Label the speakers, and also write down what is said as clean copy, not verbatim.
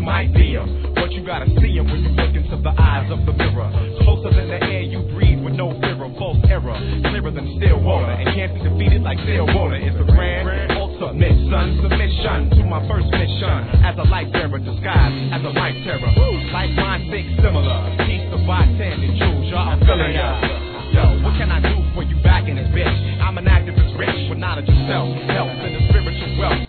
Speaker 1: might be 'em, but you gotta see 'em when you look into the eyes of the mirror. Closer than the air you breathe with no fear of false error. Clearer than still water, and can't be defeated like still water. It's a grand ultimate son submission to my first mission as a life bearer disguised as a life terror. Like mine, sick, similar. Peace to bartending, choose y'all, I'm feeling ya. Yo, what can I do for you back in this bitch? I'm an activist rich with knowledge of self, health, and the spiritual wealth.